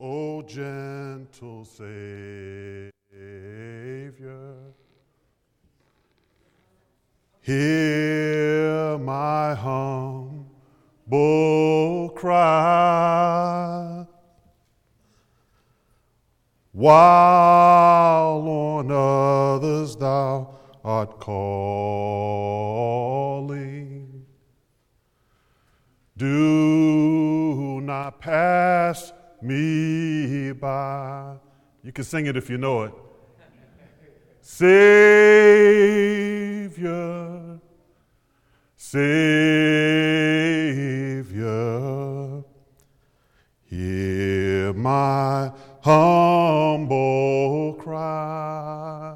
O gentle Savior, hear my humble cry, while on others thou art calling. Do not pass me by. You can sing it if you know it. Savior, Savior, hear my humble cry,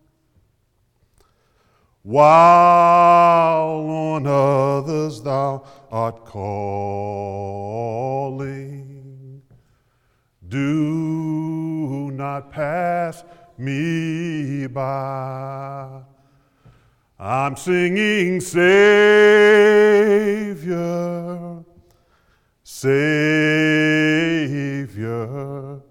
while on others thou art calling. Do not pass me by. I'm singing Savior, Savior,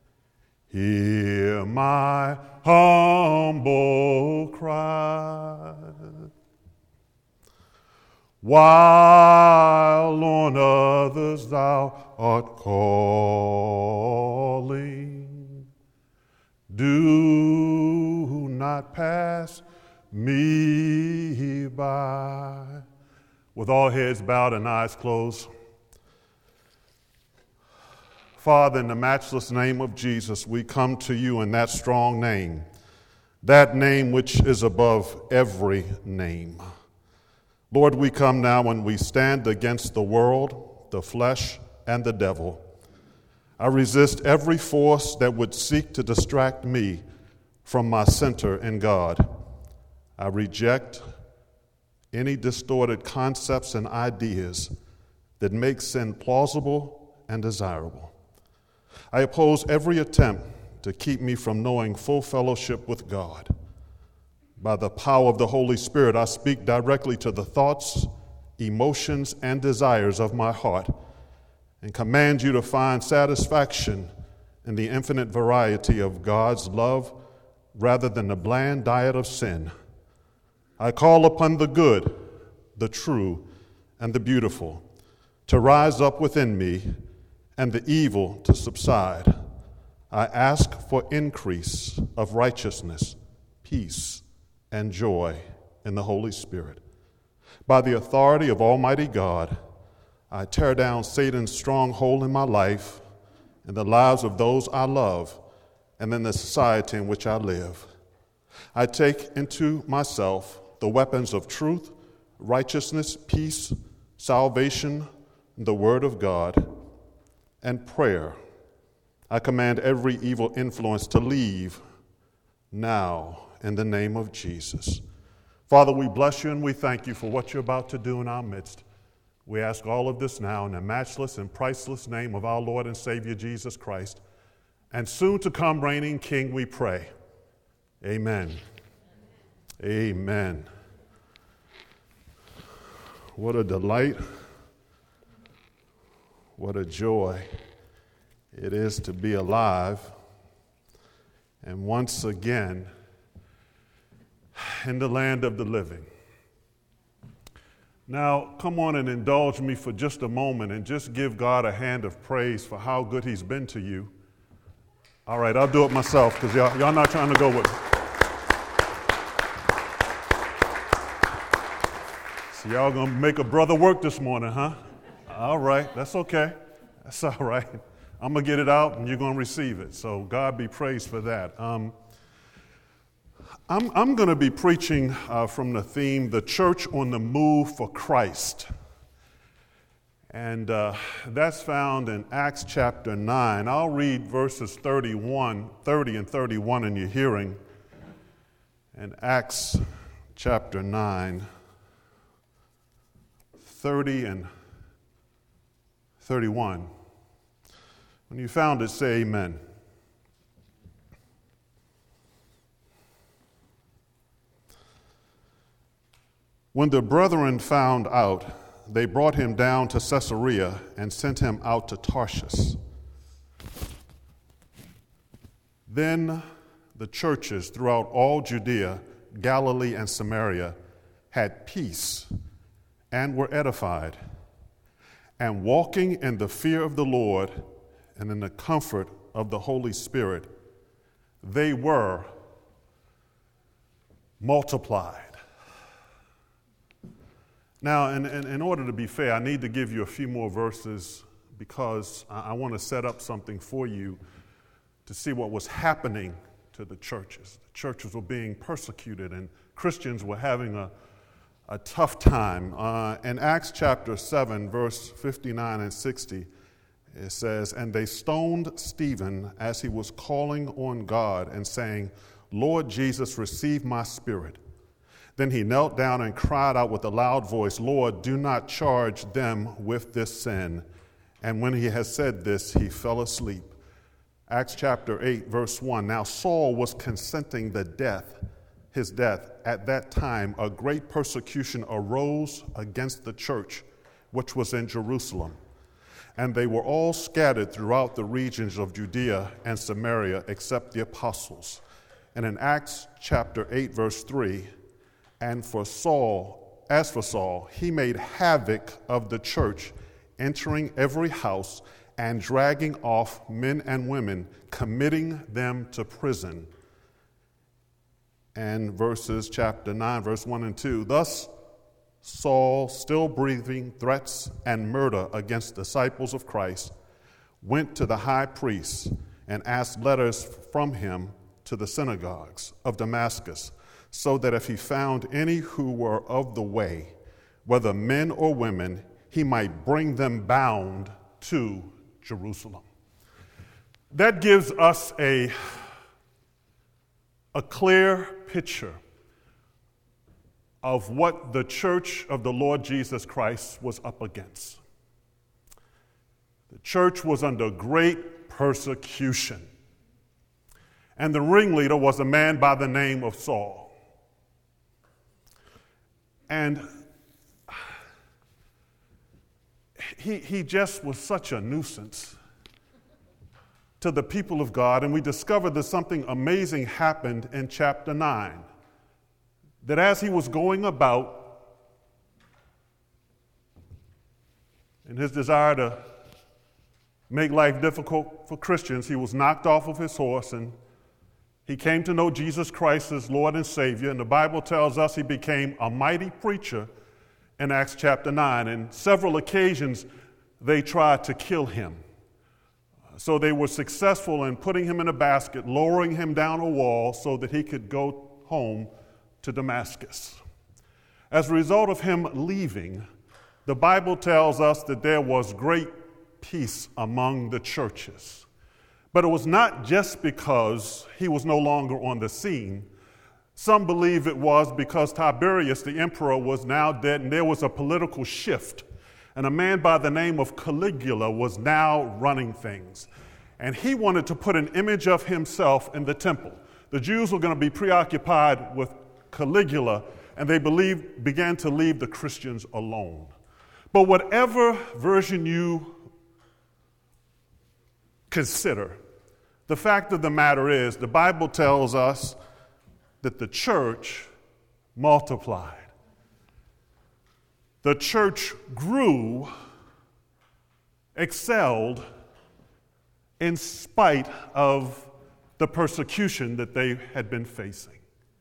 hear my humble cry, while on others thou art calling. Do not pass me by. With all heads bowed and eyes closed, Father, in the matchless name of Jesus, we come to you in that strong name, that name which is above every name. Lord, we come now and we stand against the world, the flesh, and the devil. I resist every force that would seek to distract me from my center in God. I reject any distorted concepts and ideas that make sin plausible and desirable. I oppose every attempt to keep me from knowing full fellowship with God. By the power of the Holy Spirit, I speak directly to the thoughts, emotions, and desires of my heart and command you to find satisfaction in the infinite variety of God's love rather than the bland diet of sin. I call upon the good, the true, and the beautiful to rise up within me and the evil to subside. I ask for increase of righteousness, peace, and joy in the Holy Spirit. By the authority of Almighty God, I tear down Satan's stronghold in my life, in the lives of those I love, and in the society in which I live. I take into myself the weapons of truth, righteousness, peace, salvation, the Word of God, and prayer. I command every evil influence to leave now in the name of Jesus. Father, we bless you and we thank you for what you're about to do in our midst. We ask all of this now in the matchless and priceless name of our Lord and Savior Jesus Christ, and soon to come reigning King, we pray. Amen. Amen. What a delight, what a joy it is to be alive and once again in the land of the living. Now, come on and indulge me for just a moment and just give God a hand of praise for how good he's been to you. All right, I'll do it myself because y'all not trying to go with me. So y'all gonna make a brother work this morning, huh? All right, that's okay. That's all right. I'm gonna get it out and you're gonna receive it. So God be praised for that. I'm going to be preaching from the theme, The Church on the Move for Christ. And that's found in Acts chapter 9. I'll read verses 30 and 31 in your hearing. And Acts chapter 9, 30 and 31. When you found it, say amen. When the brethren found out, they brought him down to Caesarea and sent him out to Tarshish. Then the churches throughout all Judea, Galilee, and Samaria had peace and were edified. And walking in the fear of the Lord and in the comfort of the Holy Spirit, they were multiplied. Now, in order to be fair, I need to give you a few more verses because I want to set up something for you to see what was happening to the churches. The churches were being persecuted and Christians were having a tough time. In Acts chapter 7, verse 59 and 60, it says, "And they stoned Stephen as he was calling on God and saying, 'Lord Jesus, receive my spirit.' Then he knelt down and cried out with a loud voice, 'Lord, do not charge them with this sin.' And when he had said this, he fell asleep." Acts chapter 8, verse 1, "Now Saul was consenting his death. At that time, a great persecution arose against the church, which was in Jerusalem. And they were all scattered throughout the regions of Judea and Samaria, except the apostles." And in Acts chapter 8, verse 3, as for Saul, he made havoc of the church, entering every house and dragging off men and women, committing them to prison." And verses chapter 9, verse 1 and 2, "Thus Saul, still breathing threats and murder against disciples of Christ, went to the high priest and asked letters from him to the synagogues of Damascus, so that if he found any who were of the way, whether men or women, he might bring them bound to Jerusalem." That gives us a clear picture of what the church of the Lord Jesus Christ was up against. The church was under great persecution, and the ringleader was a man by the name of Saul. And he just was such a nuisance to the people of God, and we discovered that something amazing happened in chapter 9. That as he was going about in his desire to make life difficult for Christians, he was knocked off of his horse and he came to know Jesus Christ as Lord and Savior. And the Bible tells us he became a mighty preacher in Acts chapter 9. And several occasions they tried to kill him. So they were successful in putting him in a basket, lowering him down a wall so that he could go home to Damascus. As a result of him leaving, the Bible tells us that there was great peace among the churches. But it was not just because he was no longer on the scene. Some believe it was because Tiberius, the emperor, was now dead and there was a political shift. And a man by the name of Caligula was now running things. And he wanted to put an image of himself in the temple. The Jews were going to be preoccupied with Caligula, and they began to leave the Christians alone. But whatever version you consider, the fact of the matter is, the Bible tells us that the church multiplied. The church grew, excelled, in spite of the persecution that they had been facing.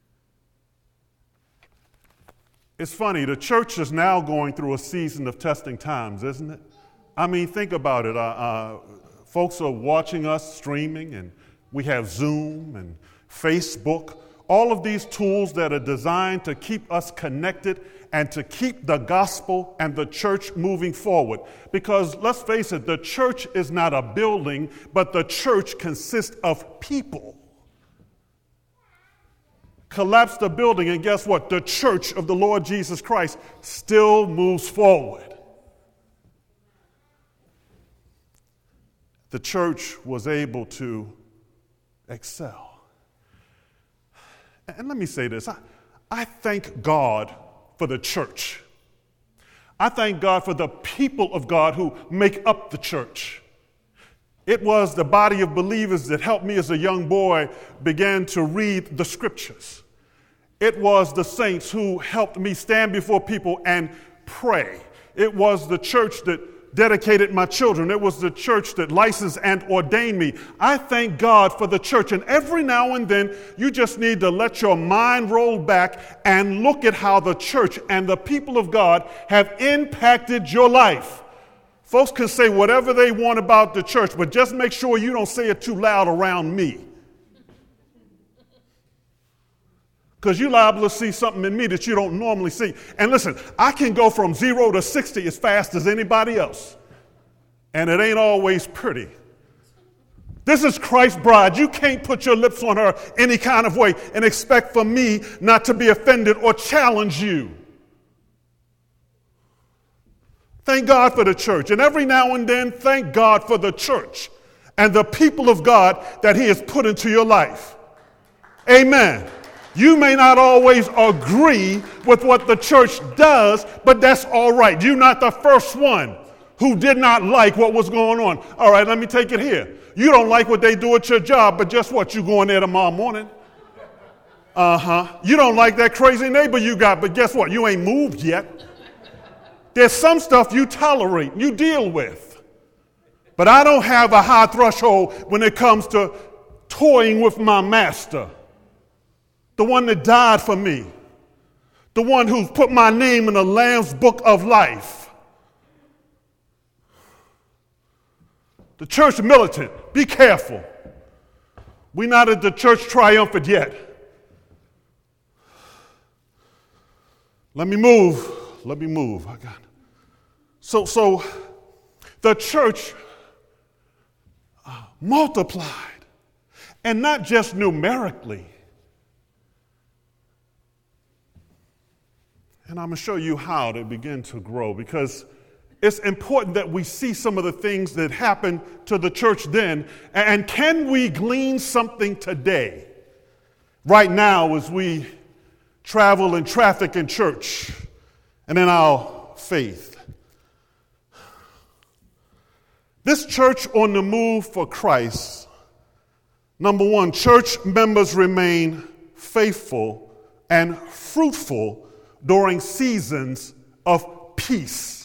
It's funny, the church is now going through a season of testing times, isn't it? I mean, think about it. Folks are watching us streaming, and we have Zoom and Facebook, all of these tools that are designed to keep us connected and to keep the gospel and the church moving forward. Because let's face it, the church is not a building, but the church consists of people. Collapse the building, and guess what? The church of the Lord Jesus Christ still moves forward. The church was able to excel. And let me say this. I thank God for the church. I thank God for the people of God who make up the church. It was the body of believers that helped me as a young boy begin to read the scriptures. It was the saints who helped me stand before people and pray. It was the church that dedicated my children. It was the church that licensed and ordained me. I thank God for the church. And every now and then, you just need to let your mind roll back and look at how the church and the people of God have impacted your life. Folks can say whatever they want about the church, but just make sure you don't say it too loud around me. Because you're liable to see something in me that you don't normally see. And listen, I can go from 0 to 60 as fast as anybody else. And it ain't always pretty. This is Christ's bride. You can't put your lips on her any kind of way and expect for me not to be offended or challenge you. Thank God for the church. And every now and then, thank God for the church and the people of God that He has put into your life. Amen. You may not always agree with what the church does, but that's all right. You're not the first one who did not like what was going on. All right, let me take it here. You don't like what they do at your job, but guess what? You're going there tomorrow morning. You don't like that crazy neighbor you got, but guess what? You ain't moved yet. There's some stuff you tolerate, you deal with. But I don't have a high threshold when it comes to toying with my master. The one that died for me. The one who's put my name in the Lamb's book of life. The church militant, be careful. We're not at the church triumphant yet. Let me move. I got it. So the church multiplied. And not just numerically. And I'm going to show you how they begin to grow, because it's important that we see some of the things that happened to the church then. And can we glean something today, right now, as we travel and traffic in church and in our faith? This church on the move for Christ, number one, church members remain faithful and fruitful during seasons of peace.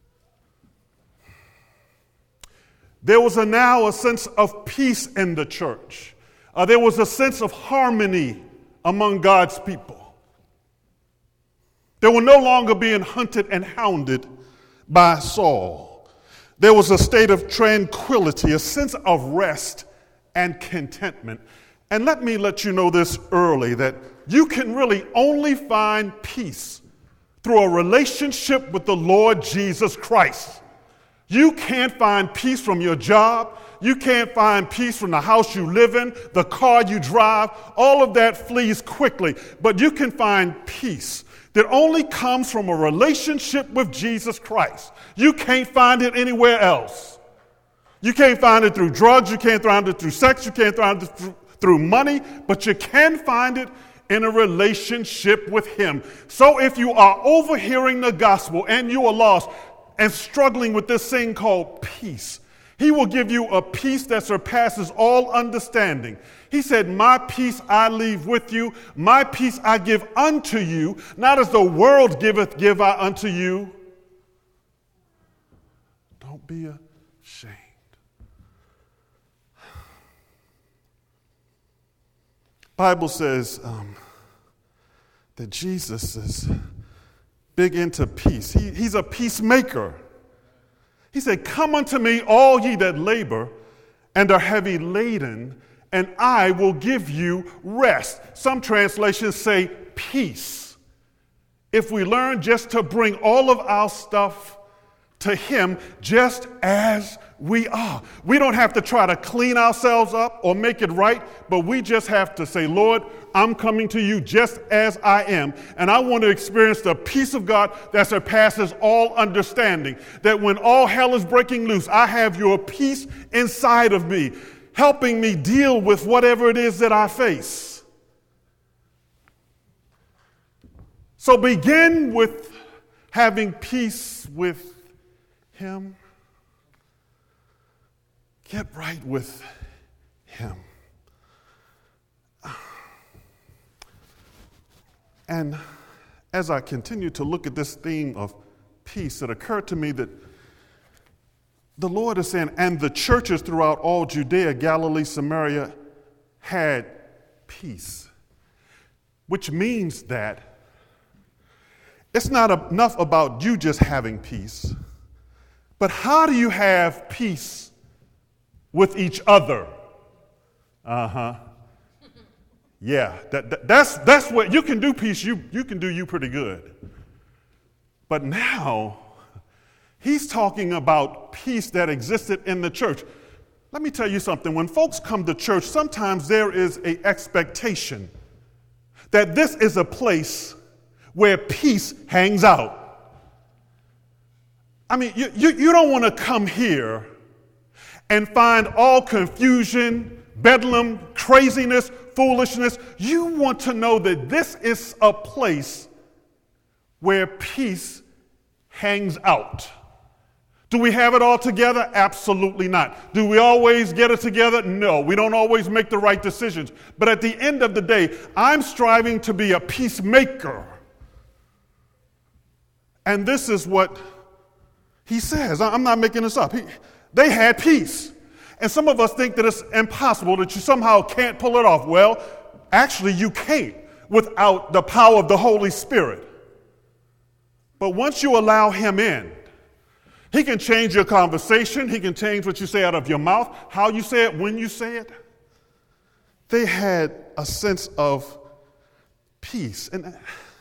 There was now a sense of peace in the church. There was a sense of harmony among God's people. They were no longer being hunted and hounded by Saul. There was a state of tranquility, a sense of rest and contentment. And let me let you know this early, that you can really only find peace through a relationship with the Lord Jesus Christ. You can't find peace from your job. You can't find peace from the house you live in, the car you drive. All of that flees quickly. But you can find peace that only comes from a relationship with Jesus Christ. You can't find it anywhere else. You can't find it through drugs. You can't find it through sex. You can't find it through money. But you can find it in a relationship with Him. So if you are overhearing the gospel and you are lost and struggling with this thing called peace, He will give you a peace that surpasses all understanding. He said, my peace I leave with you, my peace I give unto you, not as the world giveth, give I unto you. Don't be ashamed. Bible says that Jesus is big into peace. He's a peacemaker. He said, come unto me, all ye that labor and are heavy laden, and I will give you rest. Some translations say peace. If we learn just to bring all of our stuff to Him just as we are. We don't have to try to clean ourselves up or make it right, but we just have to say, Lord, I'm coming to you just as I am, and I want to experience the peace of God that surpasses all understanding, that when all hell is breaking loose, I have your peace inside of me, helping me deal with whatever it is that I face. So begin with having peace with Him. get right with him. And as I continue to look at this theme of peace, it occurred to me that the Lord is saying, and the churches throughout all Judea, Galilee, Samaria had peace, which means that it's not enough about you just having peace, but how do you have peace with each other? Yeah, that's what you can do. Peace, you can do you pretty good. But now he's talking about peace that existed in the church. Let me tell you something. When folks come to church, sometimes there is an expectation that this is a place where peace hangs out. I mean, you don't want to come here and find all confusion, bedlam, craziness, foolishness. You want to know that this is a place where peace hangs out. Do we have it all together? Absolutely not. Do we always get it together? No, we don't always make the right decisions. But at the end of the day, I'm striving to be a peacemaker. And this is what he says. I'm not making this up. They had peace. And some of us think that it's impossible, that you somehow can't pull it off. Well, actually, you can't without the power of the Holy Spirit. But once you allow him in, he can change your conversation. He can change what you say out of your mouth, how you say it, when you say it. They had a sense of peace. And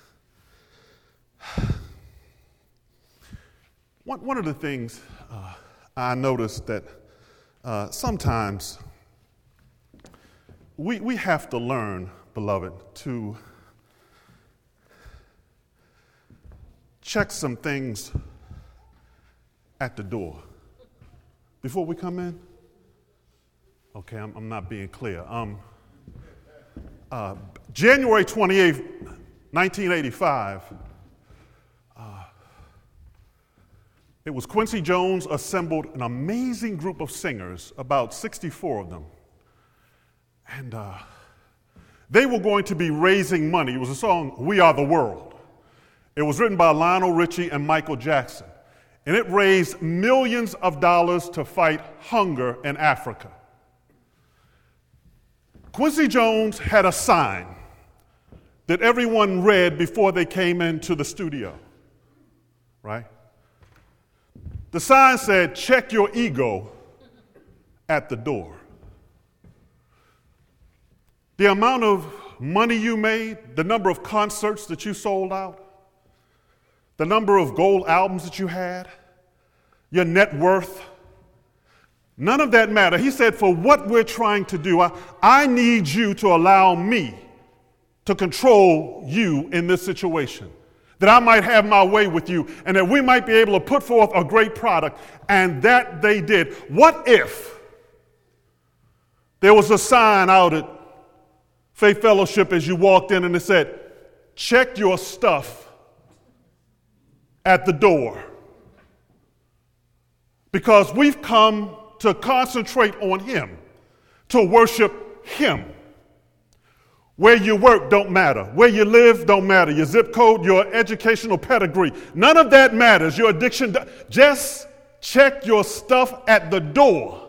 one of the things I noticed that sometimes we have to learn, beloved, to check some things at the door before we come in. Okay, I'm not being clear. January 28th, 1985, it was Quincy Jones assembled an amazing group of singers, about 64 of them. And they were going to be raising money. It was a song, We Are the World. It was written by Lionel Richie and Michael Jackson. And it raised millions of dollars to fight hunger in Africa. Quincy Jones had a sign that everyone read before they came into the studio, right? The sign said, check your ego at the door. The amount of money you made, the number of concerts that you sold out, the number of gold albums that you had, your net worth, none of that mattered. He said, for what we're trying to do, I need you to allow me to control you in this situation, that I might have my way with you, and that we might be able to put forth a great product. And that they did. What if there was a sign out at Faith Fellowship as you walked in and it said, check your stuff at the door, because we've come to concentrate on him, to worship him. Where you work don't matter. Where you live don't matter. Your zip code, your educational pedigree, none of that matters. Your addiction, just check your stuff at the door.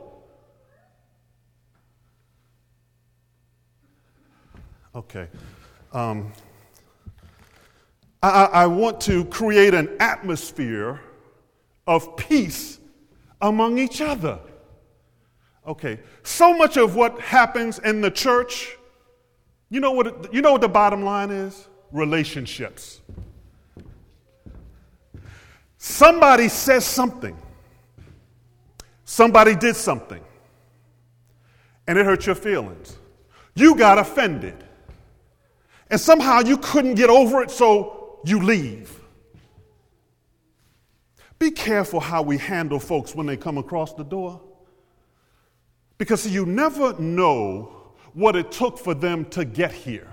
Okay. I want to create an atmosphere of peace among each other. Okay. So much of what happens in the church, you know what the bottom line is? Relationships. Somebody says something. Somebody did something. And it hurt your feelings. You got offended. And somehow you couldn't get over it, so you leave. Be careful how we handle folks when they come across the door. Because you never know what it took for them to get here.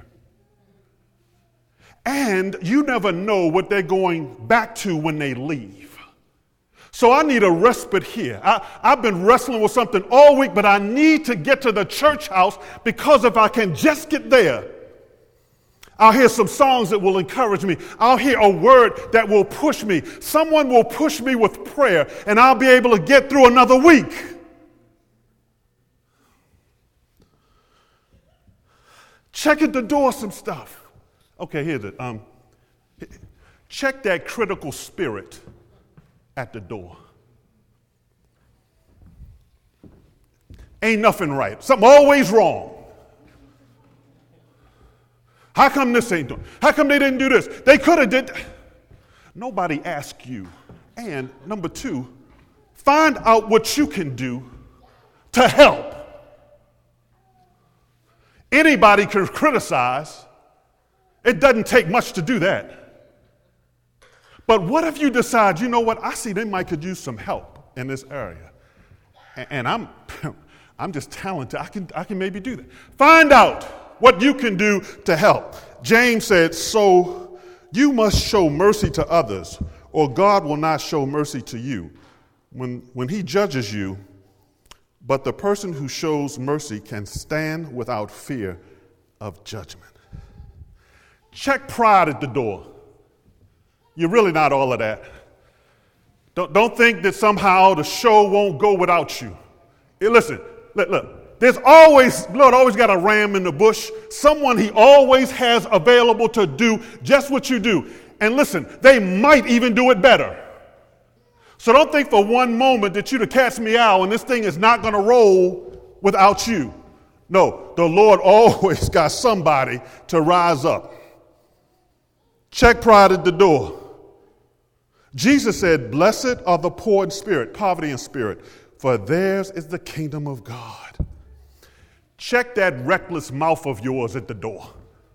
And you never know what they're going back to when they leave. So I need a respite here. I've been wrestling with something all week, but I need to get to the church house because if I can just get there, I'll hear some songs that will encourage me. I'll hear a word that will push me. Someone will push me with prayer, and I'll be able to get through another week. Check at the door some stuff. Okay, here's it. Check that critical spirit at the door. Ain't nothing right. Something always wrong. How come this ain't doing? How come they didn't do this? They could have did. Nobody asked you. And number two, find out what you can do to help. Anybody can criticize. It doesn't take much to do that. But what if you decide, you know what, I see they might could use some help in this area. And I'm just talented. I can maybe do that. Find out what you can do to help. James said, so you must show mercy to others, or God will not show mercy to you when he judges you. But the person who shows mercy can stand without fear of judgment. Check pride at the door. You're really not all of that. Don't think that somehow the show won't go without you. Hey, listen, look. There's always, Lord always got a ram in the bush, someone he always has available to do just what you do. And listen, they might even do it better. So don't think for one moment that you're the cat's meow and this thing is not going to roll without you. No, the Lord always got somebody to rise up. Check pride at the door. Jesus said, blessed are the poor in spirit, poverty in spirit, for theirs is the kingdom of God. Check that reckless mouth of yours at the door.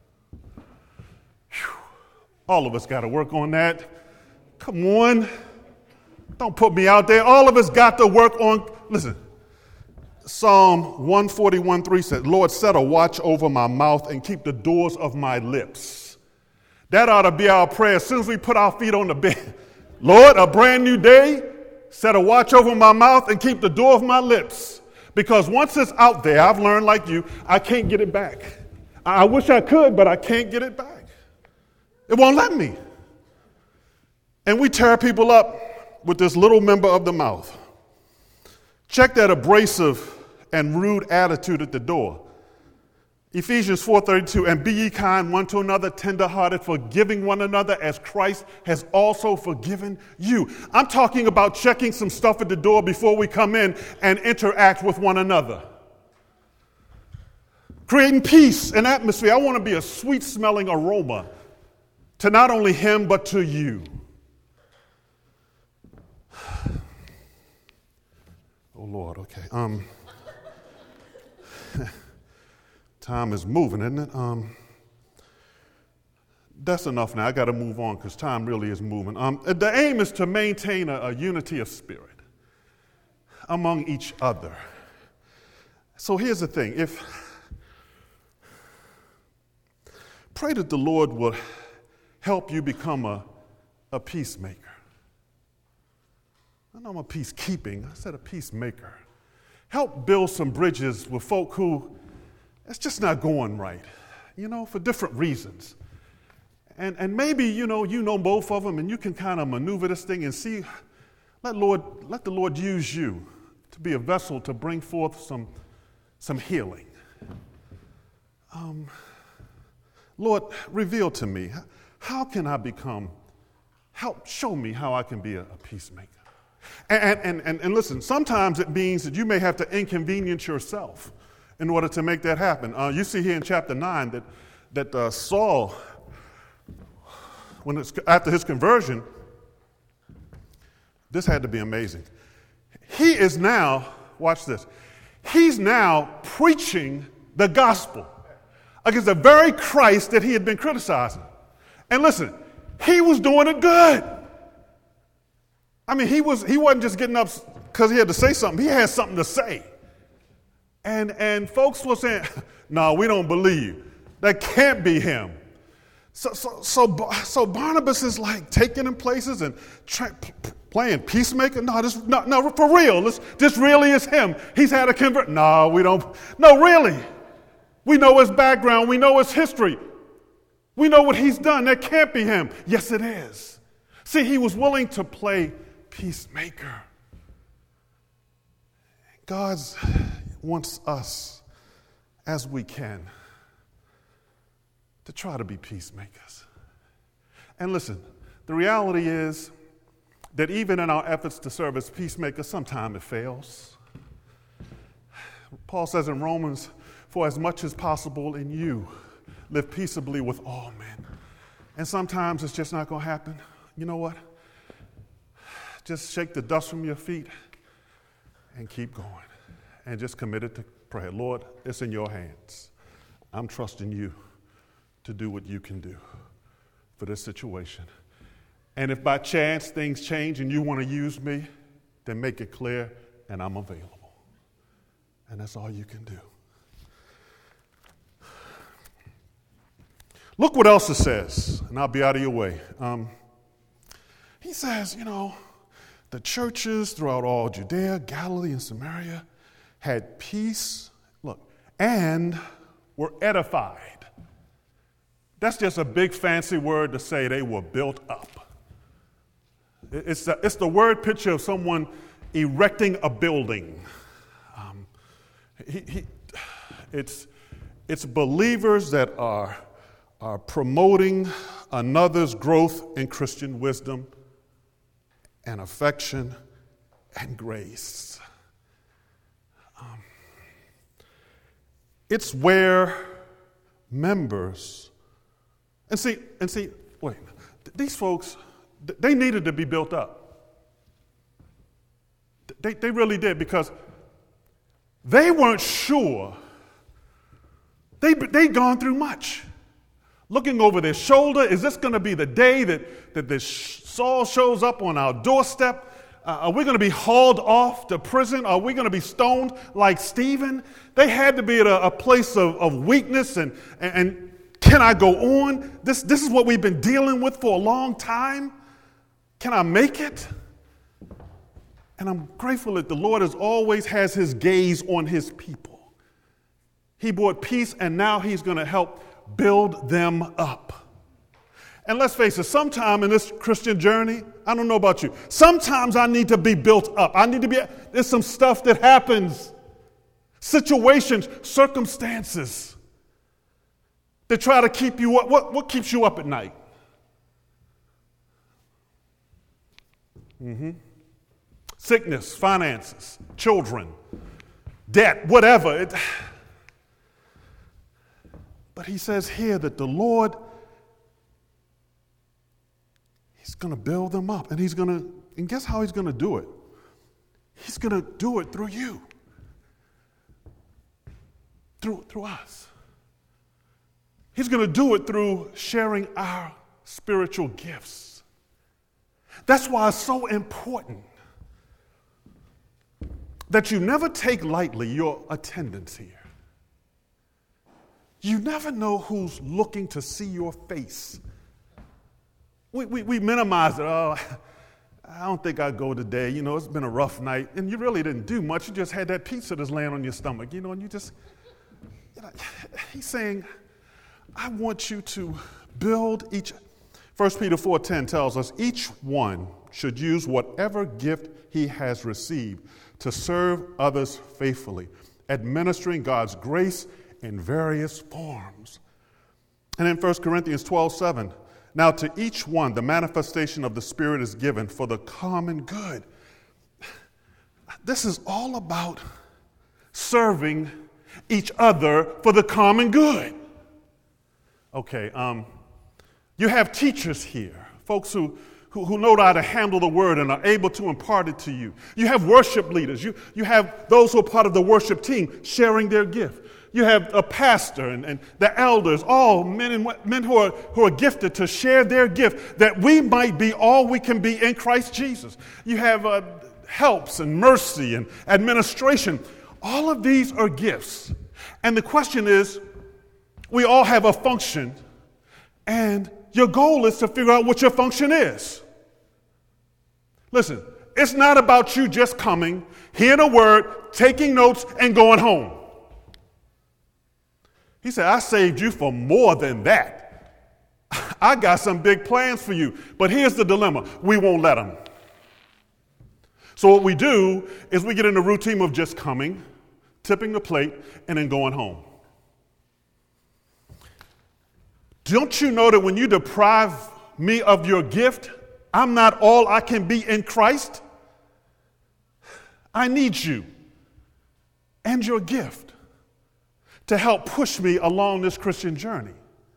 Whew. All of us got to work on that. Come on. Don't put me out there. All of us got to work on, listen, Psalm 141:3 says, Lord, set a watch over my mouth and keep the doors of my lips. That ought to be our prayer as soon as we put our feet on the bed. Lord, a brand new day, set a watch over my mouth and keep the door of my lips. Because once it's out there, I've learned like you, I can't get it back. I wish I could, but I can't get it back. It won't let me. And we tear people up with this little member of the mouth. Check that abrasive and rude attitude at the door. Ephesians 4:32, and be ye kind one to another, tenderhearted, forgiving one another as Christ has also forgiven you. I'm talking about checking some stuff at the door before we come in and interact with one another. Creating peace and atmosphere. I want to be a sweet-smelling aroma to not only him, but to you. Oh, Lord, okay. Time is moving, isn't it? That's enough now. I got to move on because time really is moving. The aim is to maintain a unity of spirit among each other. So here's the thing. Pray that the Lord will help you become a peacemaker. I know I'm a peacekeeping. I said a peacemaker. Help build some bridges with folk who it's just not going right, for different reasons. And maybe, you know both of them, and you can kind of maneuver this thing and see, let the Lord use you to be a vessel to bring forth some healing. Lord, reveal to me, how can I show me how I can be a peacemaker. And listen, sometimes it means that you may have to inconvenience yourself in order to make that happen. You see here in chapter 9 that Saul, after his conversion, this had to be amazing. He is now, watch this, he's now preaching the gospel against the very Christ that he had been criticizing. And listen, he was doing it good. I mean, he wasn't just getting up because he had to say something. He had something to say. And folks were saying, no, we don't believe. That can't be him. So Barnabas is like taking him places and Playing peacemaker? No, for real. This really is him. He's had a convert. No, we don't. No, really. We know his background. We know his history. We know what he's done. That can't be him. Yes, it is. See, he was willing to play peacemaker. God wants us, as we can, to try to be peacemakers. And listen, the reality is that even in our efforts to serve as peacemakers, sometimes it fails. Paul says in Romans, for as much as possible in you, live peaceably with all men. And sometimes it's just not going to happen. You know what? Just shake the dust from your feet and keep going. And just commit it to prayer. Lord, it's in your hands. I'm trusting you to do what you can do for this situation. And if by chance things change and you want to use me, then make it clear and I'm available. And that's all you can do. Look what else it says, and I'll be out of your way. He says, the churches throughout all Judea, Galilee, and Samaria had peace, and were edified. That's just a big fancy word to say they were built up. It's the word picture of someone erecting a building. It's believers that are promoting another's growth in Christian wisdom and affection and grace. It's where members, and see, wait, these folks, they needed to be built up. They really did, because they weren't sure. They'd gone through much. Looking over their shoulder, is this going to be the day that this Saul shows up on our doorstep? Are we going to be hauled off to prison? Are we going to be stoned like Stephen? They had to be at a place of weakness and can I go on? This is what we've been dealing with for a long time. Can I make it? And I'm grateful that the Lord always has his gaze on his people. He brought peace, and now he's going to help build them up. And let's face it, sometime in this Christian journey, I don't know about you, sometimes I need to be built up. There's some stuff that happens, situations, circumstances that try to keep you up. What keeps you up at night? Sickness, finances, children, debt, whatever. But he says here that the Lord, he's going to build them up. And guess how he's going to do it? He's going to do it through you. Through us. He's going to do it through sharing our spiritual gifts. That's why it's so important that you never take lightly your attendance here. You never know who's looking to see your face. We minimize it. Oh, I don't think I'll go today. It's been a rough night. And you really didn't do much. You just had that pizza that's laying on your stomach, and you just, he's saying, I want you to build each. 1 Peter 4:10 tells us each one should use whatever gift he has received to serve others faithfully, administering God's grace in various forms. And in 1 Corinthians 12:7, now to each one the manifestation of the Spirit is given for the common good. This is all about serving each other for the common good. Okay, you have teachers here, folks who know how to handle the word and are able to impart it to you. You have worship leaders. You have those who are part of the worship team sharing their gift. You have a pastor and the elders, all men who are gifted to share their gift, that we might be all we can be in Christ Jesus. You have helps and mercy and administration. All of these are gifts. And the question is, we all have a function, and your goal is to figure out what your function is. Listen, it's not about you just coming, hearing a word, taking notes, and going home. He said, I saved you for more than that. I got some big plans for you. But here's the dilemma. We won't let them. So what we do is we get in the routine of just coming, tipping the plate, and then going home. Don't you know that when you deprive me of your gift, I'm not all I can be in Christ? I need you and your gift to help push me along this Christian journey.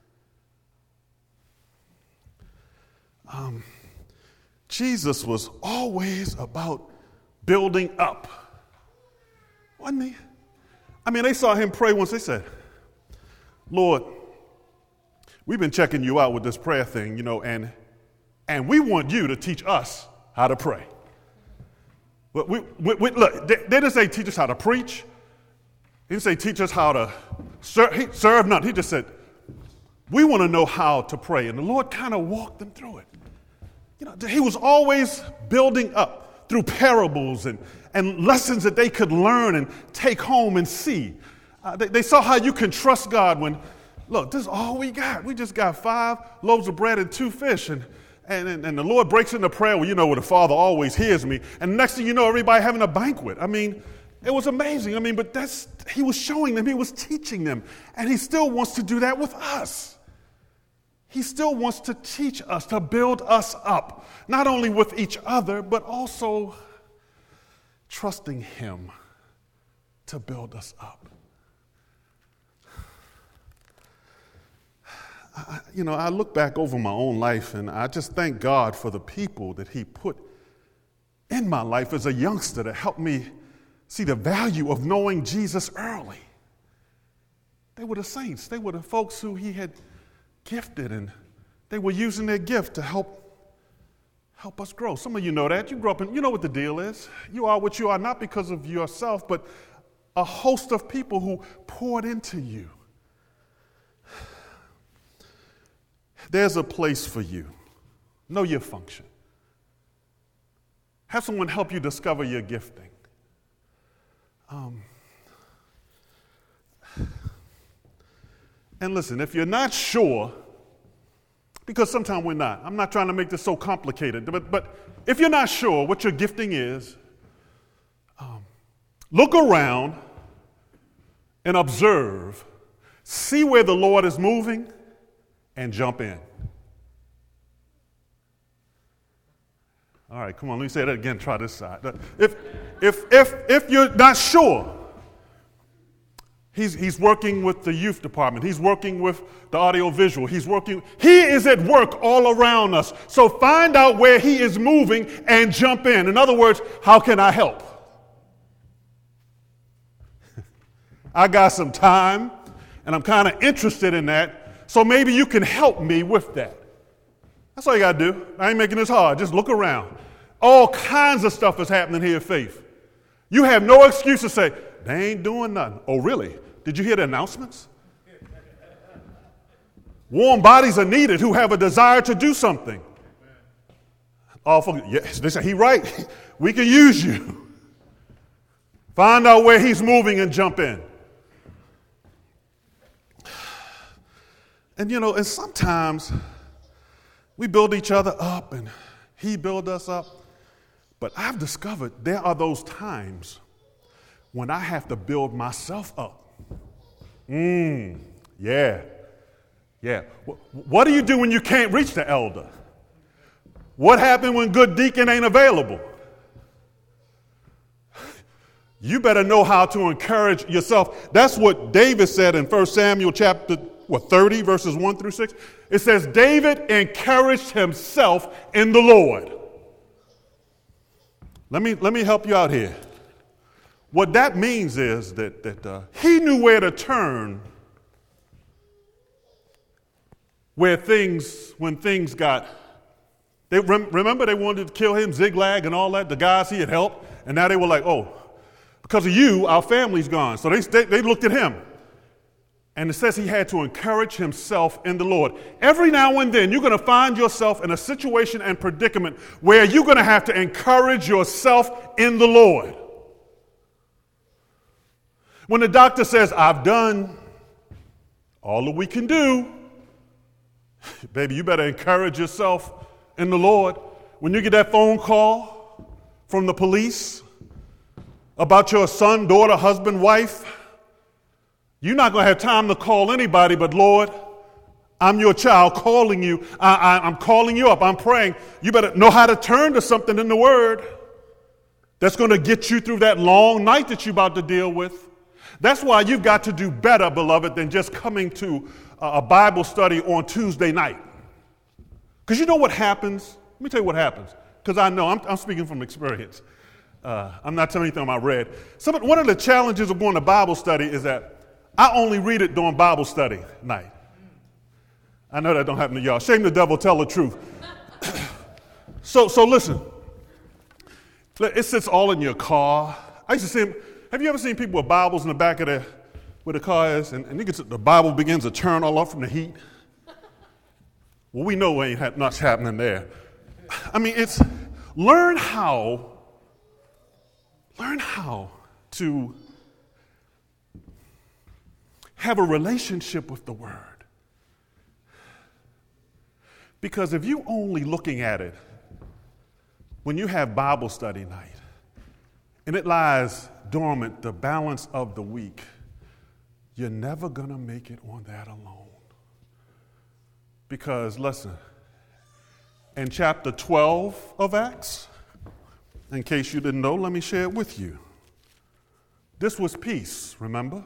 Jesus was always about building up, wasn't he? I mean, they saw him pray once. They said, Lord, we've been checking you out with this prayer thing, and we want you to teach us how to pray. But look, they didn't say teach us how to preach. He didn't say teach us how to serve none. He just said, we want to know how to pray. And the Lord kind of walked them through it. He was always building up through parables and lessons that they could learn and take home and see. They saw how you can trust God when, look, this is all we got. We just got 5 loaves of bread and 2 fish. And the Lord breaks into prayer. Well, where the Father always hears me. And next thing you know, everybody having a banquet. I mean, it was amazing. But he was showing them. He was teaching them. And he still wants to do that with us. He still wants to teach us, to build us up, not only with each other, but also trusting him to build us up. I look back over my own life, and I just thank God for the people that he put in my life as a youngster to help me see the value of knowing Jesus early. They were the saints. They were the folks who he had gifted, and they were using their gift to help us grow. Some of you know that. You grew up and you know what the deal is. You are what you are, not because of yourself, but a host of people who poured into you. There's a place for you. Know your function. Have someone help you discover your gifting. And listen, if you're not sure, because sometimes we're not. I'm not trying to make this so complicated, but if you're not sure what your gifting is, look around and observe, see where the Lord is moving, and jump in. All right, come on, let me say that again. Try this side. If you're not sure, he's working with the youth department. He's working with the audiovisual. He is at work all around us. So find out where he is moving and jump in. In other words, how can I help? I got some time, and I'm kind of interested in that. So maybe you can help me with that. That's all you got to do. I ain't making this hard. Just look around. All kinds of stuff is happening here at Faith. You have no excuse to say, they ain't doing nothing. Oh, really? Did you hear the announcements? Warm bodies are needed who have a desire to do something. All folks, yes, they say, he's right. We can use you. Find out where he's moving and jump in. And and sometimes we build each other up and he builds us up. But I've discovered there are those times when I have to build myself up. Yeah. What do you do when you can't reach the elder? What happens when good deacon ain't available? You better know how to encourage yourself. That's what David said in 1 Samuel chapter 30, verses 1 through 6. It says, David encouraged himself in the Lord. Let me help you out here. What that means is that he knew where to turn when things got. Remember they wanted to kill him, Ziklag and all that, the guys he had helped, and now they were like, oh, because of you, our family's gone. So they looked at him. And it says he had to encourage himself in the Lord. Every now and then, you're going to find yourself in a situation and predicament where you're going to have to encourage yourself in the Lord. When the doctor says, I've done all that we can do, baby, you better encourage yourself in the Lord. When you get that phone call from the police about your son, daughter, husband, wife, you're not going to have time to call anybody but, Lord, I'm your child calling you. I'm calling you up. I'm praying. You better know how to turn to something in the Word that's going to get you through that long night that you're about to deal with. That's why you've got to do better, beloved, than just coming to a Bible study on Tuesday night. Because you know what happens? Let me tell you what happens. Because I know, I'm speaking from experience. I'm not telling you anything I read. One of the challenges of going to Bible study is that I only read it during Bible study night. I know that don't happen to y'all. Shame the devil, tell the truth. So listen. It sits all in your car. I used to see, have you ever seen people with Bibles in the back of where the car is, and the Bible begins to turn all off from the heat? Well, we know ain't much happening there. I mean, it's learn how to have a relationship with the Word. Because if you only looking at it when you have Bible study night and it lies dormant the balance of the week, you're never going to make it on that alone. Because listen, in chapter 12 of Acts, in case you didn't know, let me share it with you. This was peace, remember?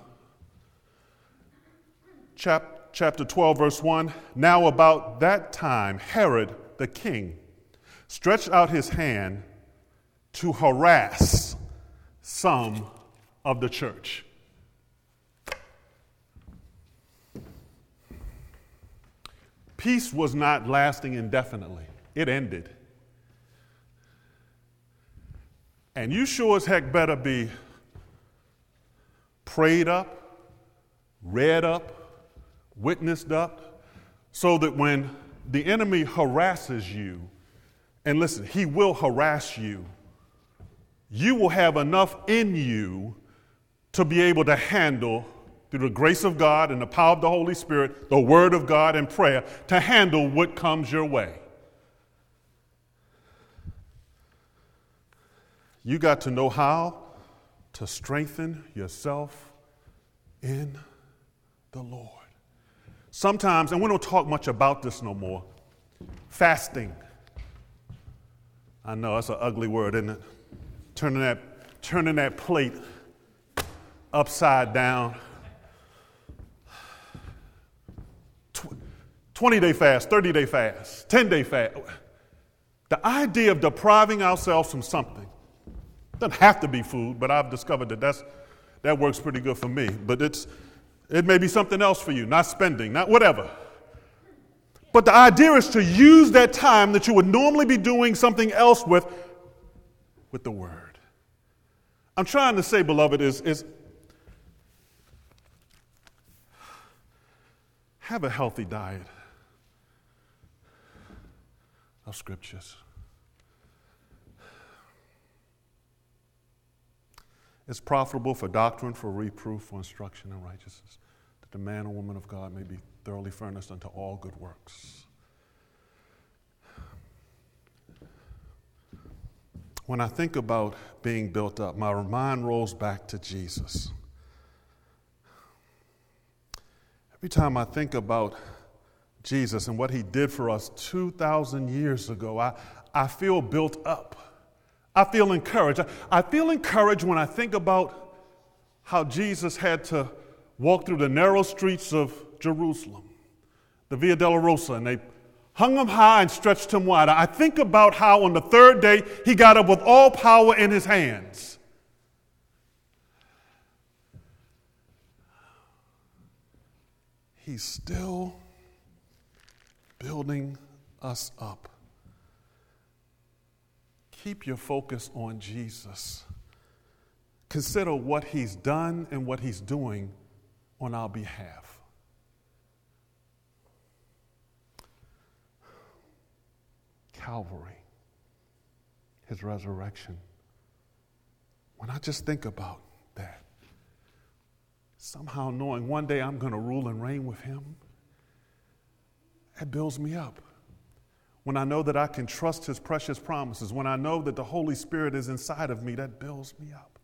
Chapter 12, verse 1, now about that time, Herod the king stretched out his hand to harass some of the church. Peace was not lasting indefinitely. It ended. And you sure as heck better be prayed up, read up, witnessed up, so that when the enemy harasses you, and listen, he will harass you, you will have enough in you to be able to handle, through the grace of God and the power of the Holy Spirit, the Word of God and prayer, to handle what comes your way. You got to know how to strengthen yourself in the Lord. Sometimes, and we don't talk much about this no more, fasting. I know that's an ugly word, isn't it? Turning that plate upside down. 20-day fast, 30-day fast, 10-day fast. The idea of depriving ourselves from something doesn't have to be food, but I've discovered that works pretty good for me. But it may be something else for you, not spending, not whatever. But the idea is to use that time that you would normally be doing something else with the Word. I'm trying to say, beloved, is have a healthy diet of scriptures. It's profitable for doctrine, for reproof, for instruction in righteousness, that the man or woman of God may be thoroughly furnished unto all good works. When I think about being built up, my mind rolls back to Jesus. Every time I think about Jesus and what he did for us 2,000 years ago, I feel built up. I feel encouraged. I feel encouraged when I think about how Jesus had to walk through the narrow streets of Jerusalem, the Via Dolorosa, and they hung him high and stretched him wide. I think about how on the third day he got up with all power in his hands. He's still building us up. Keep your focus on Jesus. Consider what he's done and what he's doing on our behalf. Calvary, his resurrection. When I just think about that, somehow knowing one day I'm going to rule and reign with him, that builds me up. When I know that I can trust his precious promises, when I know that the Holy Spirit is inside of me, that builds me up.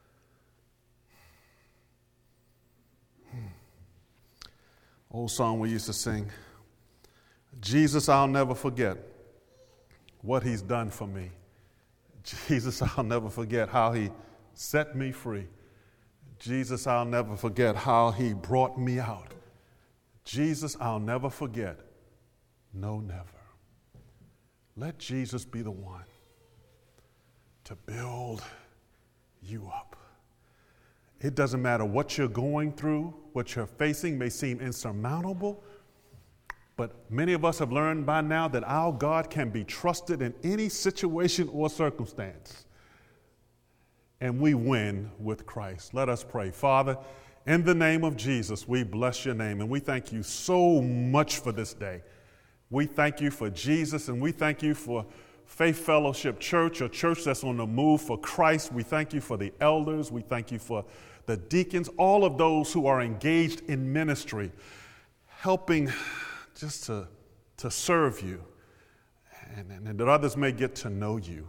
Old song we used to sing, Jesus, I'll never forget what he's done for me. Jesus, I'll never forget how he set me free. Jesus, I'll never forget how he brought me out. Jesus, I'll never forget. No, never. Let Jesus be the one to build you up. It doesn't matter what you're going through, what you're facing may seem insurmountable, but many of us have learned by now that our God can be trusted in any situation or circumstance. And we win with Christ. Let us pray. Father, in the name of Jesus, we bless your name, and we thank you so much for this day. We thank you for Jesus, and we thank you for Faith Fellowship Church, a church that's on the move for Christ. We thank you for the elders. We thank you for the deacons, all of those who are engaged in ministry, helping just to serve you, and that others may get to know you.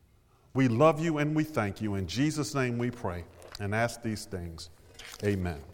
We love you and we thank you. In Jesus' name we pray and ask these things. Amen.